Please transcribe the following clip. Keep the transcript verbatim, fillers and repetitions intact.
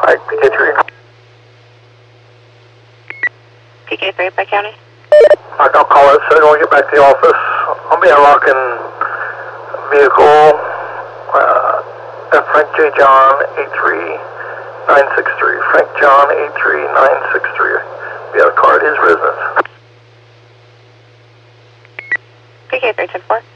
Alright, P K three. P K three, Pike County. Alright, I'll call it signal and get back to the office. I'll be unlocking vehicle uh, F. Frank J. John eight three nine six three. Frank John eight three nine six three. We have a car at his residence. P K three ten four.